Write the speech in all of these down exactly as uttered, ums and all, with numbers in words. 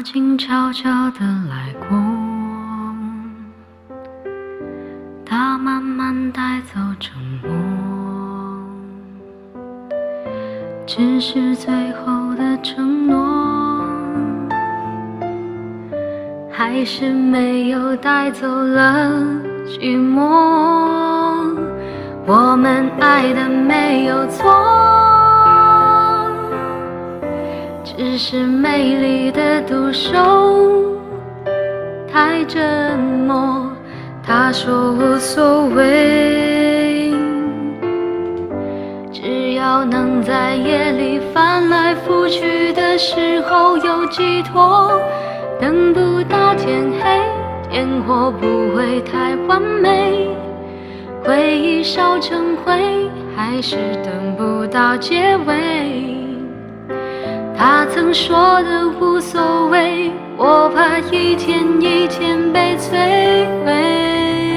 静悄悄地来过，它慢慢带走沉默，只是最后的承诺，还是没有带走了寂寞。我们爱的没有错，只是美丽的独守太折磨。他说无所谓，只要能在夜里翻来覆去的时候有寄托。等不到天黑，烟火不会太完美，回忆烧成灰，还是等不到结尾。他曾说的无所谓，我怕一天一天被摧毁。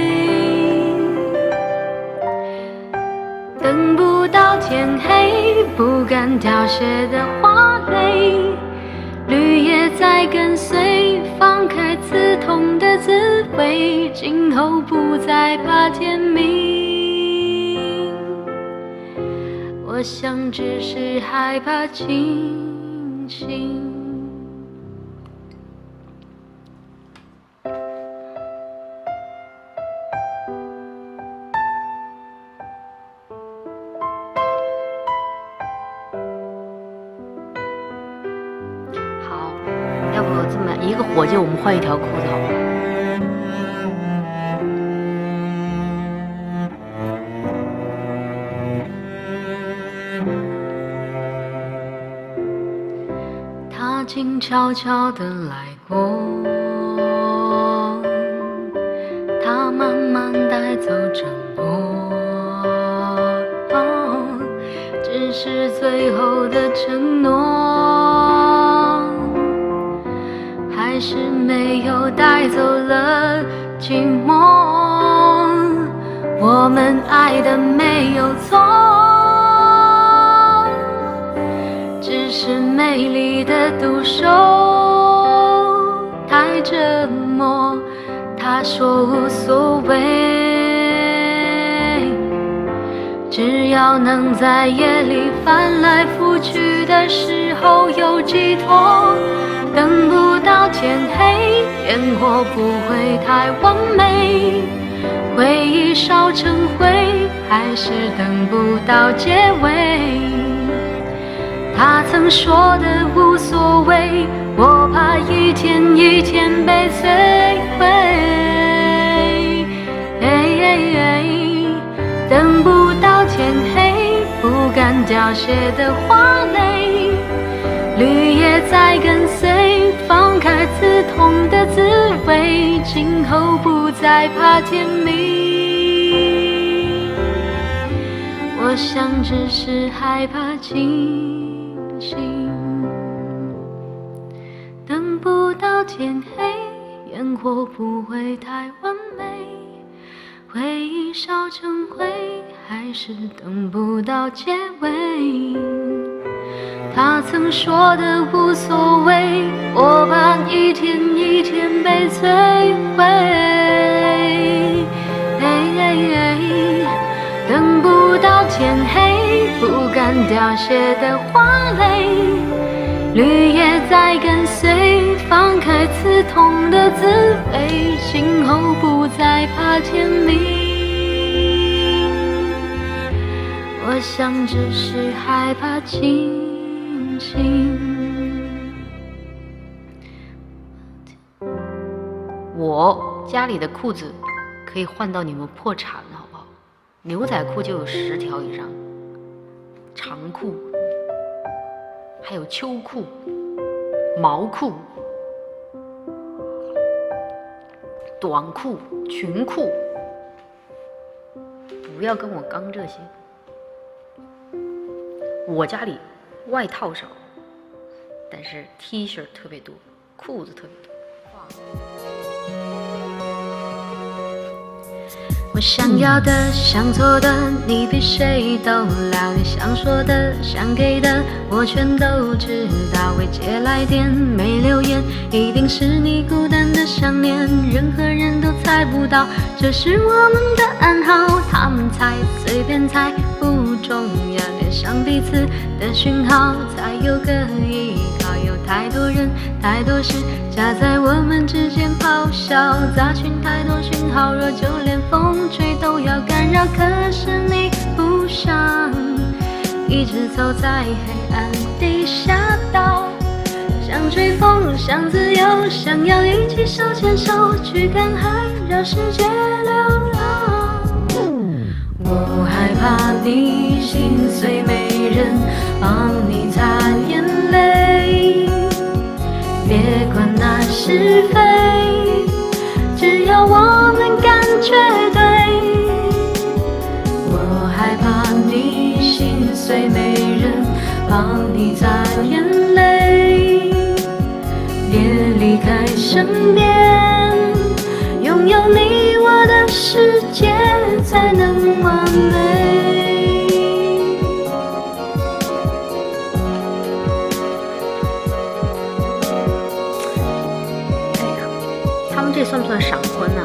等不到天黑，不敢凋谢的花蕾，绿叶在跟随，放开刺痛的滋味，今后不再怕天明。我想只是害怕清醒。好，要不这么一个火箭，我们换一条裤子好吗？他静悄悄地来过，他慢慢带走沉默，哦，只是最后的承诺，还是没有带走了寂寞。我们爱的没有错，只是美丽的独守太折磨。他说无所谓，只要能在夜里翻来覆去的时候有寄托。等不到天黑，烟火不会太完美，回忆烧成灰，还是等不到结尾。他曾说的无所谓，我怕一天一天被摧毁。等不到天黑，不敢凋谢的花蕾，绿叶在跟随，放开刺痛的滋味，今后不再怕天明。我想只是害怕清醒。等不到天黑，烟火不会太完美，回忆烧成灰，还是等不到结尾。他曾说的无所谓，我怕一天一天被摧毁。等不到天黑，不敢凋谢的花蕾，绿叶在跟随，放开刺痛的滋味，今后不再怕天明。我想只是害怕清醒。我家里的裤子可以换到你们破产了，好不好？牛仔裤就有十条以上，长裤，还有秋裤、毛裤、短裤、裙裤。不要跟我刚这些。我家里外套少，但是 T 恤特别多，裤子特别多。我想要的，想做的，你比谁都了解。想说的，想给的，我全都知道。未接来电，没留言，一定是你孤单的想念。任何人都猜不到，这是我们的暗号。他们猜，随便猜，不重要，连上彼此的讯号，才有个依靠。有太多人，太多事，夹在我们之间咆哮，杂讯太多讯号，若就连风吹都要干扰。可是你不想一直走在黑暗地下道，想吹风，想自由，想要一起手牵手去看海，让世界流浪。我害怕你心碎，没人帮你擦眼泪，别管那是非，只要我们感觉对。我害怕你心碎，没人帮你擦眼泪，别离开身边，拥有你我的世界才能完美。 这算不算闪婚呢？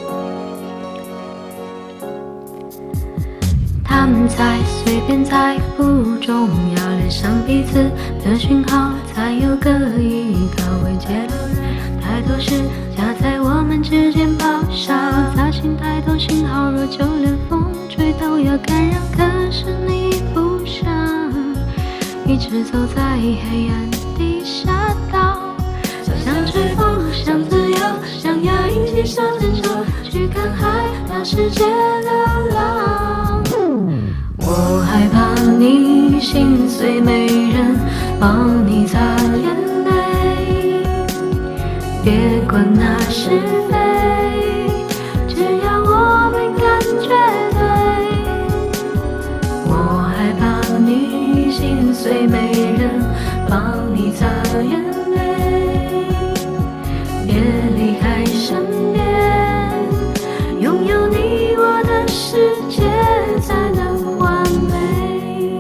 他们猜，随便猜，不重要，连上彼此的讯号，才有个依靠。未接来电，太多事夹在我们之间咆哮，杂讯太多讯号，若就连风吹都要干扰。可是你不想一直走在黑暗地下道，想吹风，想自由，想要一起手牵手去看海，让世界流浪。我害怕你心碎，没人帮你擦眼泪，别管那是非，只要我们感觉对。我害怕你心碎，没人帮你擦眼泪，别离开身边，拥有你我的世界才能完美。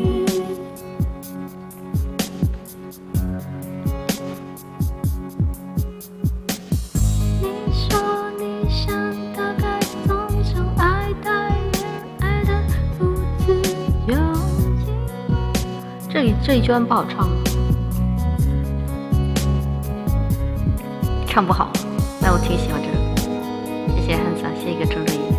你说你想大概从从爱待人，爱的不自由。 这里这一句不好唱，唱不好，但我挺喜欢这个。谢谢汉萨，谢谢一个睁着眼。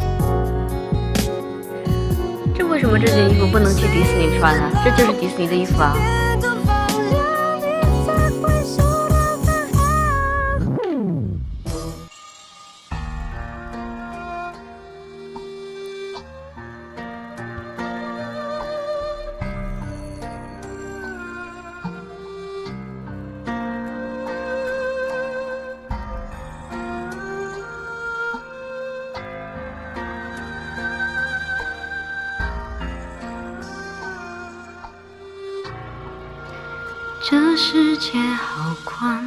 这为什么这件衣服不能去迪士尼穿啊？这就是迪士尼的衣服啊。 这世界好宽，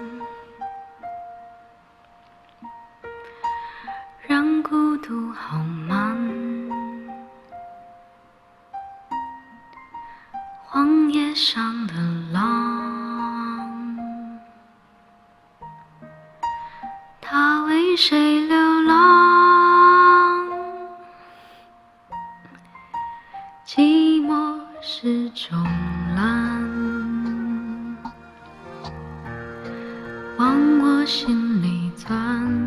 让孤独好慢，荒野上的狼，他为谁流浪？寂寞是种蓝，往我心里钻，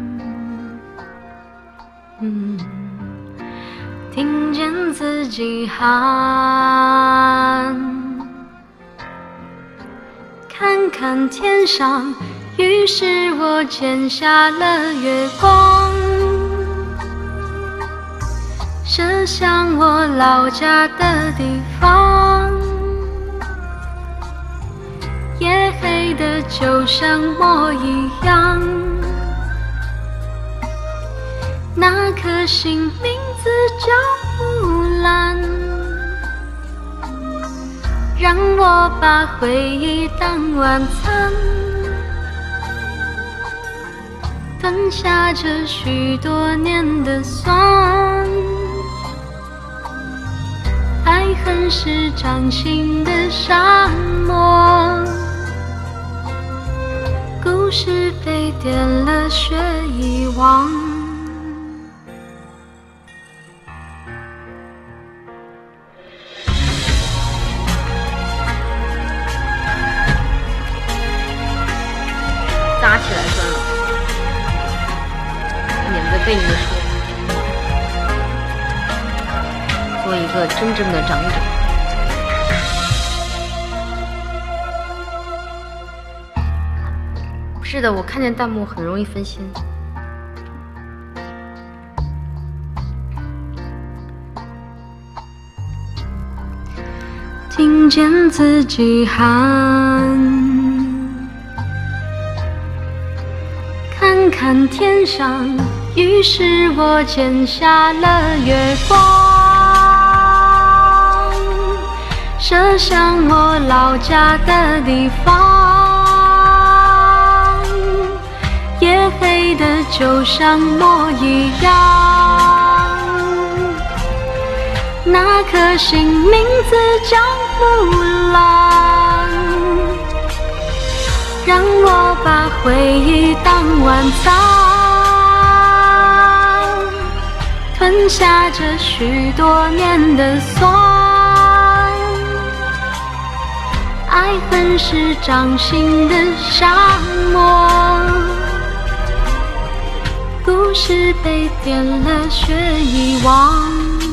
嗯，听见自己喊，看看天上，于是我捡下了月光，射向我老家的地方。夜黑的就像我一样，那颗星名字叫木兰，让我把回忆当晚餐， 吞下这许多年的酸，爱恨是掌心的沙漠，故事被点了却遗忘。 扎起来算了，免得被你们说。做一个真正的长者。是的，我看见弹幕很容易分心。 听见自己喊，看看天上，于是我剪下了月光，射向我老家的地方，夜黑的就像墨一样，那颗心名字叫木兰，让我把回忆当晚餐，吞下这许多年的酸，爱恨是掌心的沙漠，故事被点了却遗忘。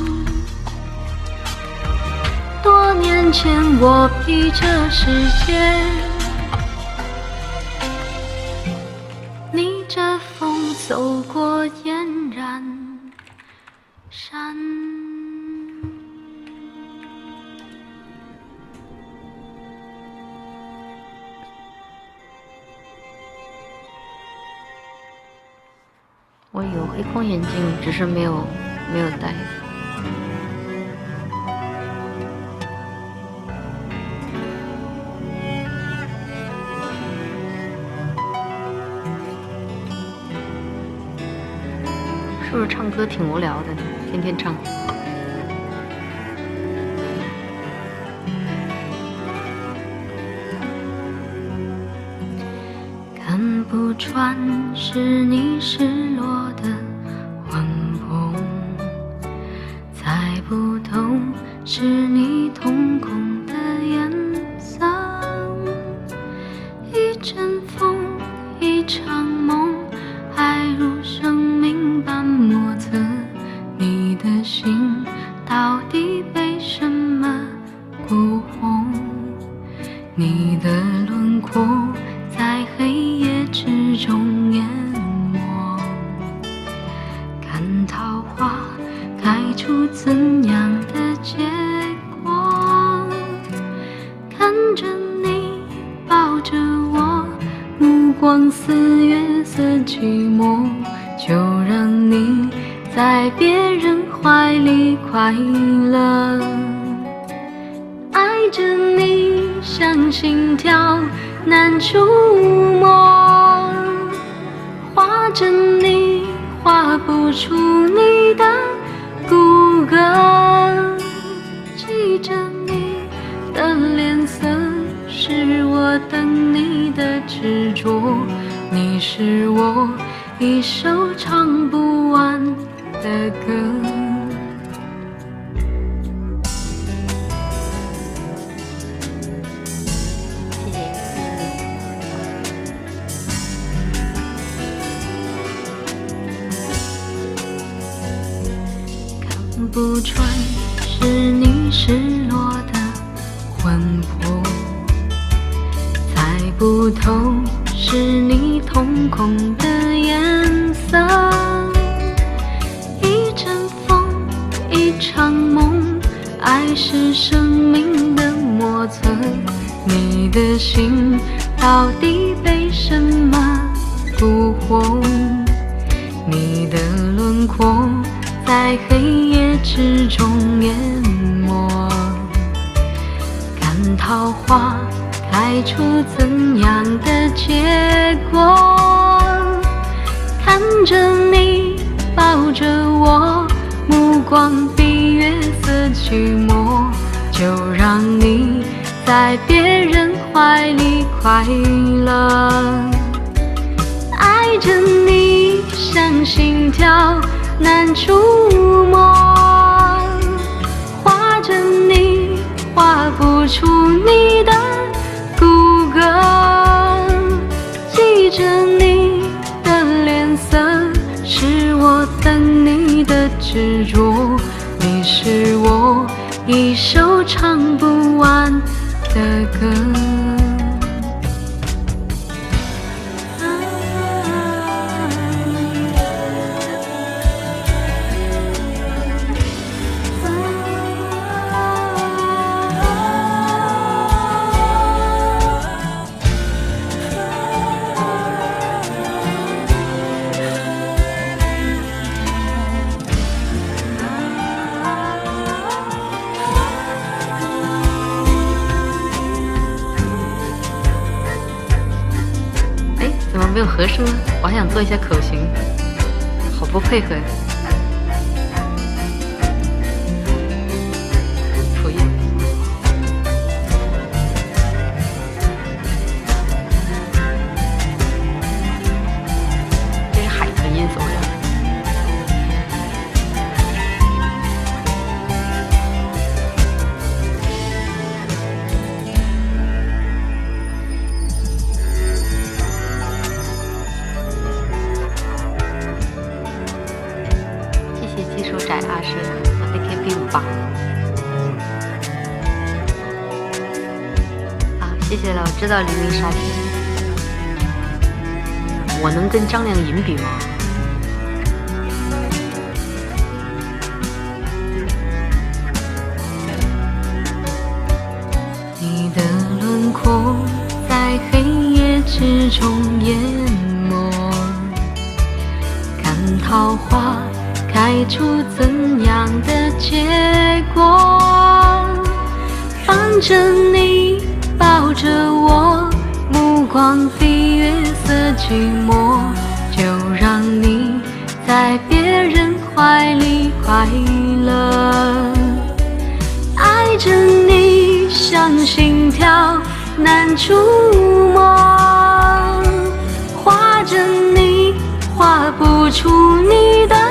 多年前我披着世界，逆着风走过嫣然山。 我有黑框眼镜，只是没有没有戴。是不是唱歌挺无聊的？天天唱。 看不穿是你失落的魂魄，猜不透是你瞳孔的颜色，一阵风，一场梦，爱如生命般莫测，你的心到底被什么蛊惑？你的轮廓在黑夜之中淹没，看桃花开出怎样的结果？看着你抱着我，目光似月色寂寞，就让你在别人怀里快乐，爱着你像心跳难触摸，画着你画不出你的骨骼，记着你的脸色，是我等你的执着，你是我一首唱不完的歌。看不穿是你失落的魂魄，猜不透是你瞳孔的颜色，一阵风，一场梦，爱是生命的莫测，你的心到底被什么蛊惑？你的轮廓在黑夜之中淹没，看桃花开出怎样的结果？ 看着你抱着我，目光比月色去抹，就让你在别人怀里快乐。爱着你像心跳难触摸，画着你画不出你的骨骼，记着你的脸色，是我等你的执着。你是我一首唱不完的歌。 怎么没有和声呢？我还想做一下口型，好不配合呀！谱音，这是海豚音怎么样？技术宅啊是 A K B 五八啊，谢谢了，我知道黎明杀青，我能跟张靓颖比吗？ 你的轮廓在黑夜之中淹没，看桃花开出怎样的结果？看着你抱着我，目光比月色寂寞，就让你在别人怀里快乐。爱着你像心跳难触摸，画着你画不出你的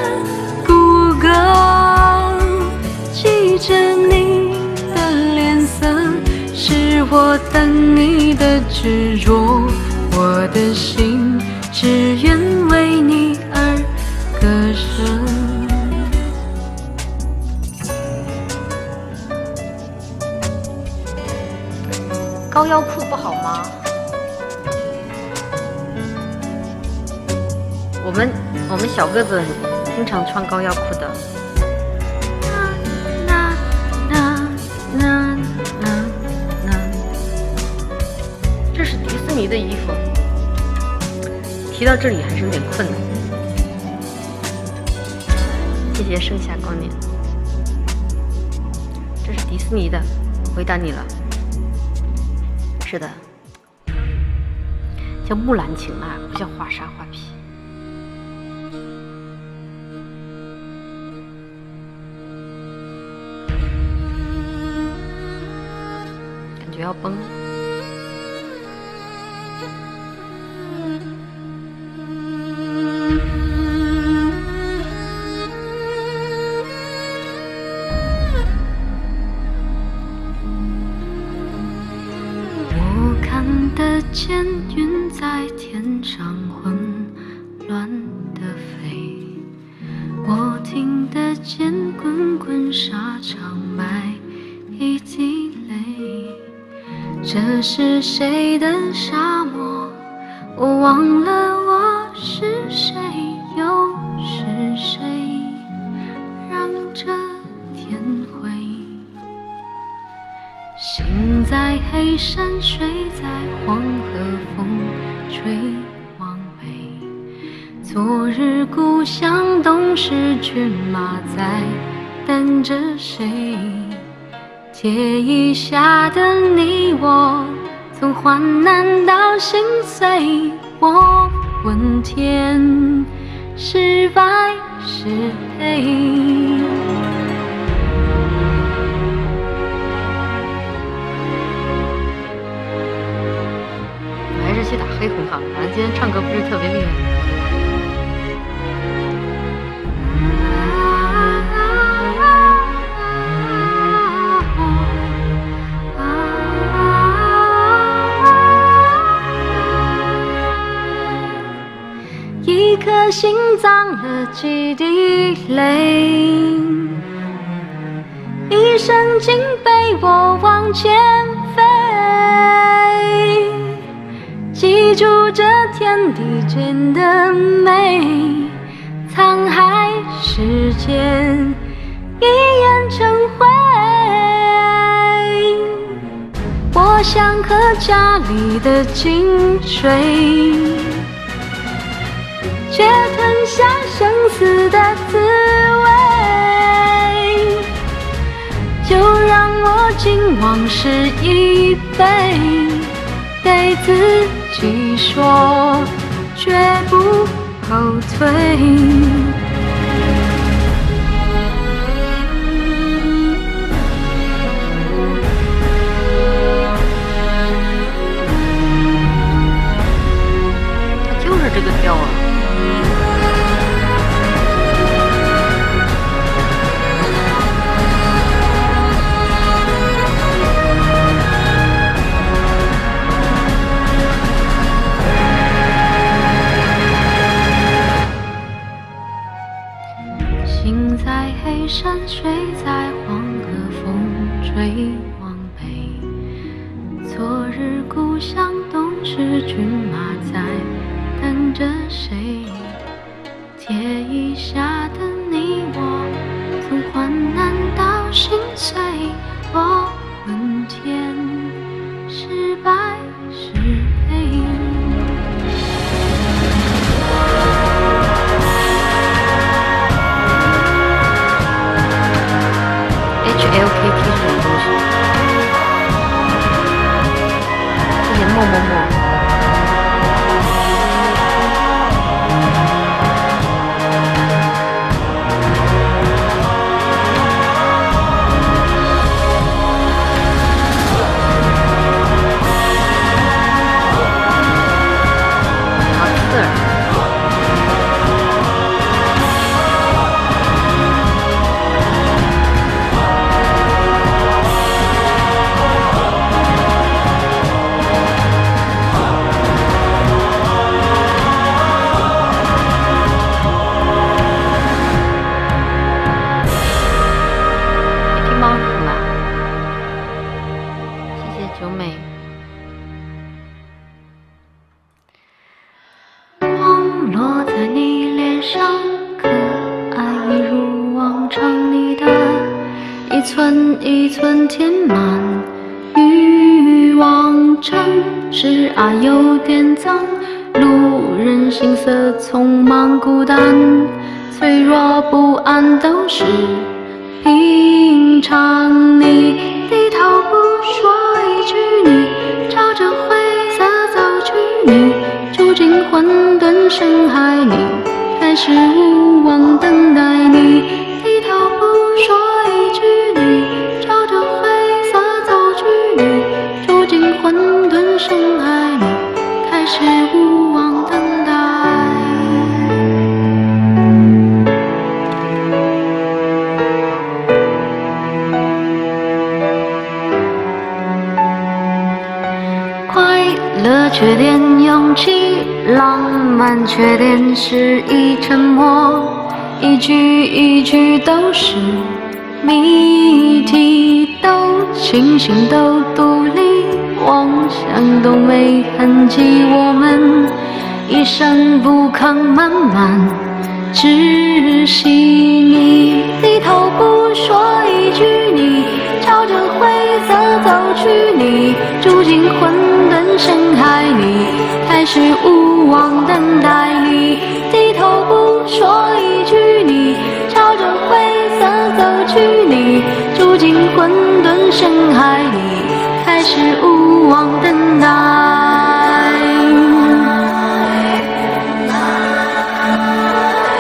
记着你的脸色，是我等你的执着。我的心只愿为你而歌声。 高腰裤不好吗？我们我们小个子经常穿高腰裤的。这是迪士尼的衣服，提到这里还是有点困难。谢谢盛夏光年，这是迪士尼的，回答你了。是的，叫木兰情啊，不叫华纱画皮。感觉要崩。 我看得见云在天上混乱的飞，我听得见滚滚沙场埋一滴泪。这是谁的沙漠？我忘了我是谁，又是谁让这天灰？心在黑山，水在黄河，风吹往北。昨日故乡，东逝骏马在等着谁？铁衣下的你我，从患难到心碎。我问天， 是白是黑。 我还是去打黑魂好了，反正今天唱歌不是特别厉害。 一颗心脏的几滴泪，一生竟被我往前飞。记住这天地间的美，沧海世间一眼成灰。我像颗家里的精髓，却吞下生死的滋味，就让我敬往事一杯，对自己说绝不后退。 就是这个调啊。 心在黑山，水在黄河，风吹往北。昨日故乡，冬时骏马在等着谁？铁衣下的你我，从患难到心碎。我问天，是白是黑 ？H L K T 是什么东西？这些默默默。一寸填满欲望城市啊，有点脏，路人心色匆忙孤单，脆弱不安都是平常。你低头不说一句，你朝着灰色走去，你住进混沌深海里，开始无望等待。你低头不说一句，你朝着灰色走去，你住进混沌深海里，开始无望等待。快乐缺点勇气，浪漫缺点失意沉默，一句一句都是谜题，都清醒都独立，妄想都没痕迹，我们一声不吭慢慢窒息。你低头不说一句，你朝着灰色走去，你住进混沌深海里，开始无望等待。你低头不说一句，你朝着灰色走去，你住进混沌深海里，开始无望等待。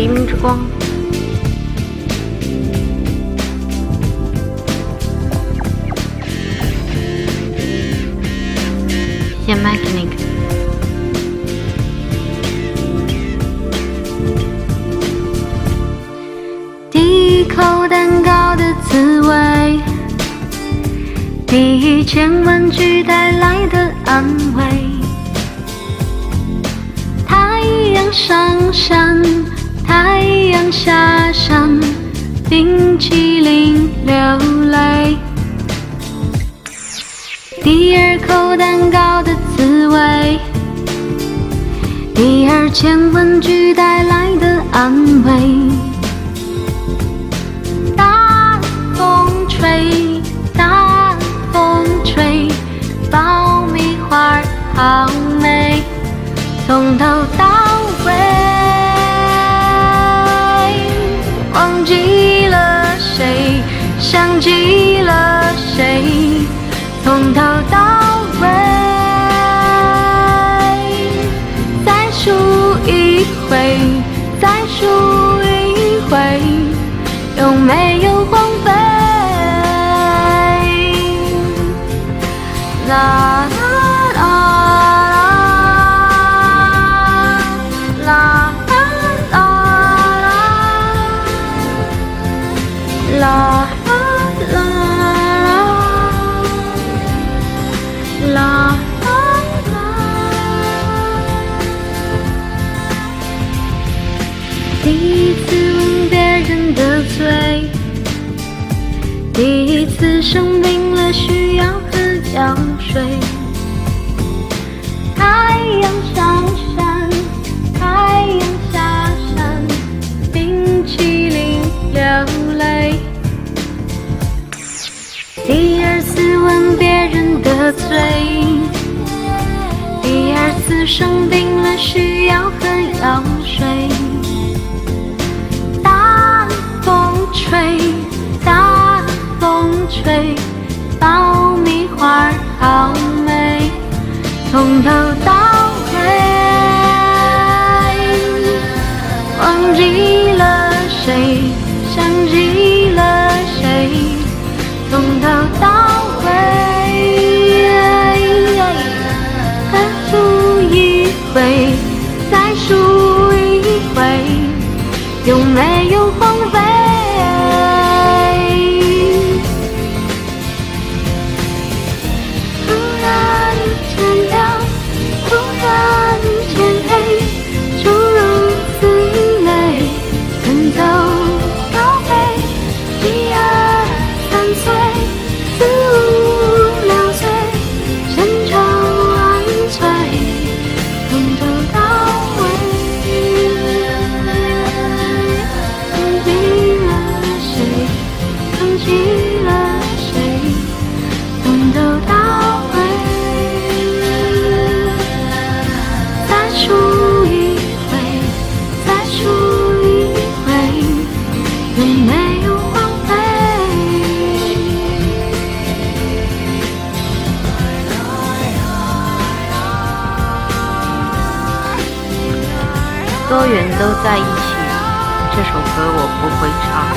黎明之光。谢谢 Mechanic。第一口蛋糕的滋味，第一千万句带来的安慰。太阳上山，太阳下山，冰淇淋流泪。第二口蛋糕的滋味，第二千万句带来的安慰。大风吹，大风吹，爆米花好美，从头到尾，忘记了谁，想起了谁，从头到尾，再数一回，再数一回，有没有荒废？啦啦啦啦啦啦啦啦啦啦啦。第一次吻别人的嘴，第一次生病了需要喝药水。太阳上山，太阳下山，冰淇淋流泪。第二次吻别人的嘴，第二次生病了需要喝药水。大风吹，大风吹，爆米花好美，从头到尾，忘记了谁，想起了谁，从头到尾，再数一回，再数一回，有没有荒废？突然间亮，突然间黑，诸如此类，奔走高飞，一二三岁，四五六岁，深秋万岁，从头到尾，忘记了谁，想起了谁，从头到尾，再数一回，再数一回，有没有荒废？多远都在一起，这首歌我不会唱。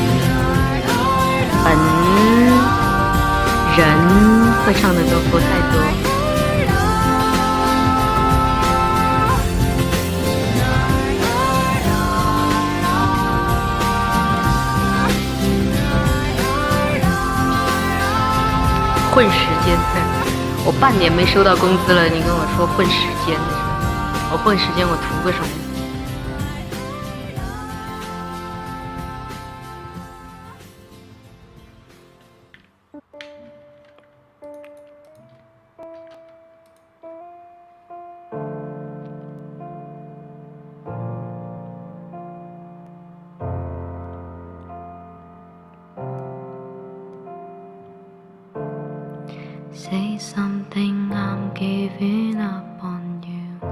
本人会唱的都不太多。混时间，我半年没收到工资了，你跟我说混时间，我混时间我图个什么？Say something, I'm giving up on you.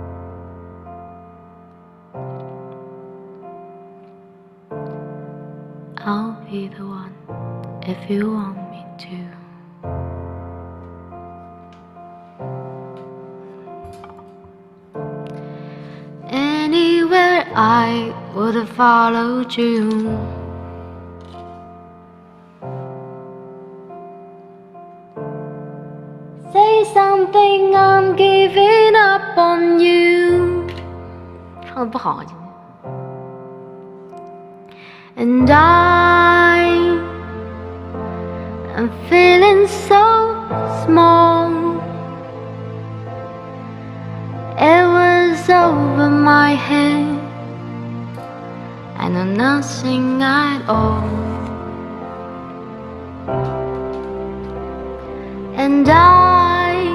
I'll be the one if you want me to. Anywhere I would have followed you. Say something, I'm giving up on you. 唱得不好啊，今天。And I am feeling so small. It was over my head. I know nothing at all. And I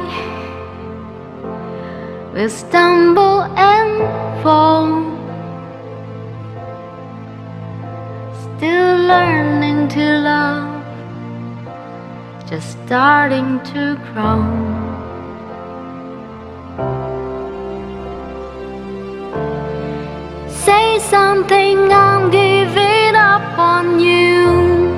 will stumble and fall, still learning to love, just starting to grow. Say something, I'm giving up on you.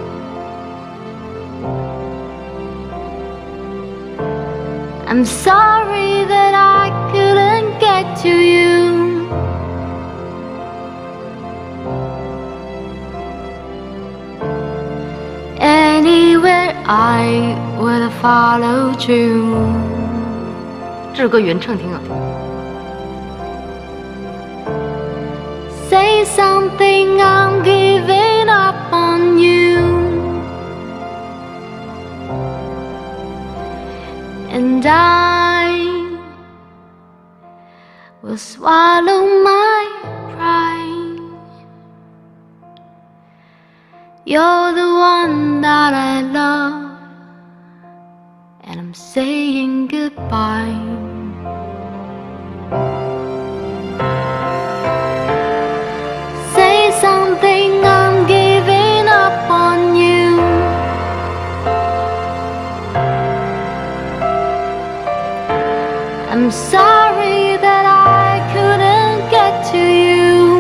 I'm sorry that I couldn't get to you. Anywhere I would have followed you. 这首歌原唱挺好听。Say something, I'm giving up on you. And I will swallow my pride. You're the one that I love, and I'm saying goodbye. Say something, I'm giving up on you. I'm sorry that I couldn't get to you.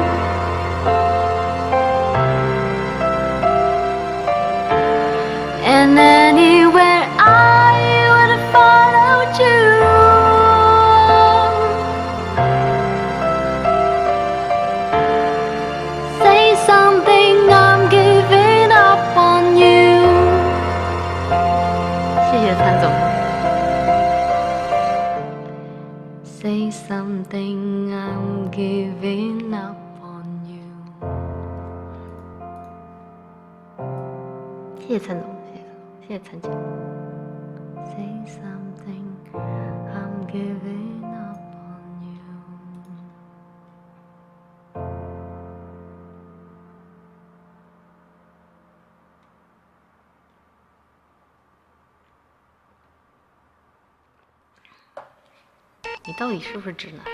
And anywhere I would have followed you. Say something, I'm giving up on you. 谢谢谭总。Say something, I'm giving up on you. 谢谢陈总，谢谢陈姐。Say something, I'm giving up on you. 你到底是不是直男？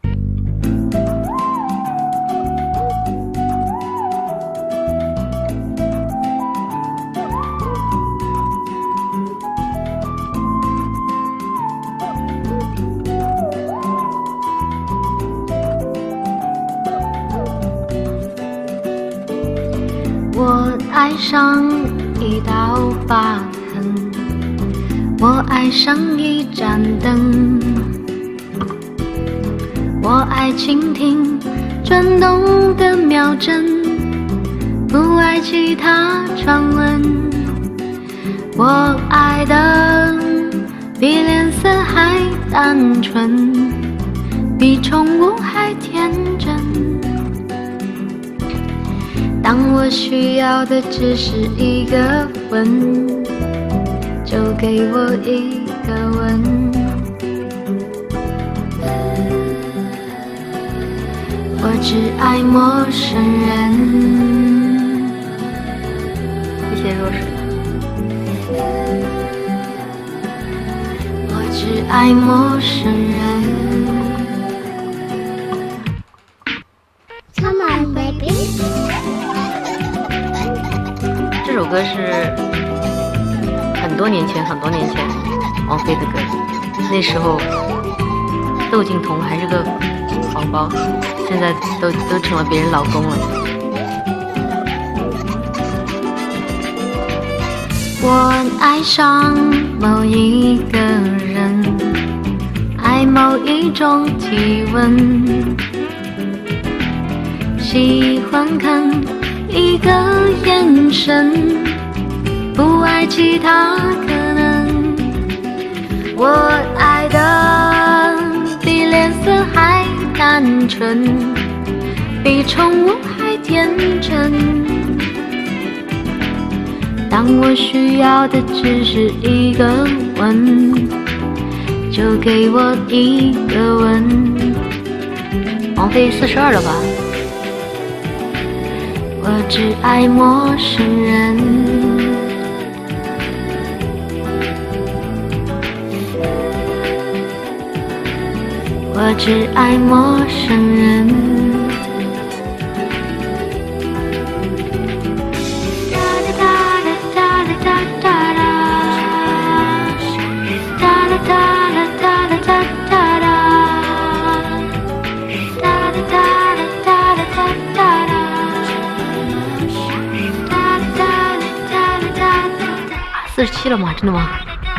我爱上一道疤痕，我爱上一盏灯。我爱倾听转动的秒针，不爱其他传闻。我爱的比脸色还单纯，比宠物还天真。当我需要的只是一个吻，就给我一个吻。我只爱陌生人。谢谢若水。我只爱陌生人。Come on, baby。这首歌是很多年前，很多年前王菲的歌，那时候窦靖童还是个宝宝。现在都都成了别人老公了。我爱上某一个人，爱某一种体温， 喜欢看一个眼神，不爱其他可能。我爱的比脸色还单纯，比宠物还天真。当我需要的只是一个吻，就给我一个吻。王菲四十二了吧？我只爱陌生人，我只爱陌生人。四十七了吗？真的吗？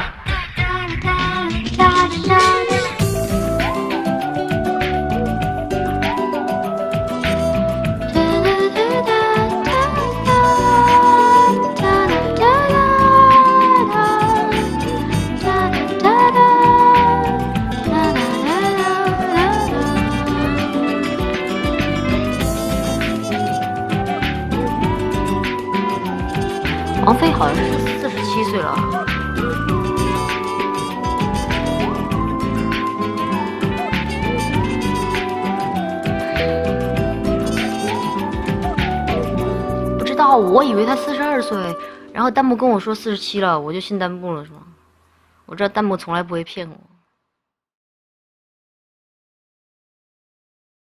王菲好像是四十七岁了。不知道，我以为她四十二岁，然后弹幕跟我说四十七了，我就信弹幕了，是吗？我知道弹幕从来不会骗我。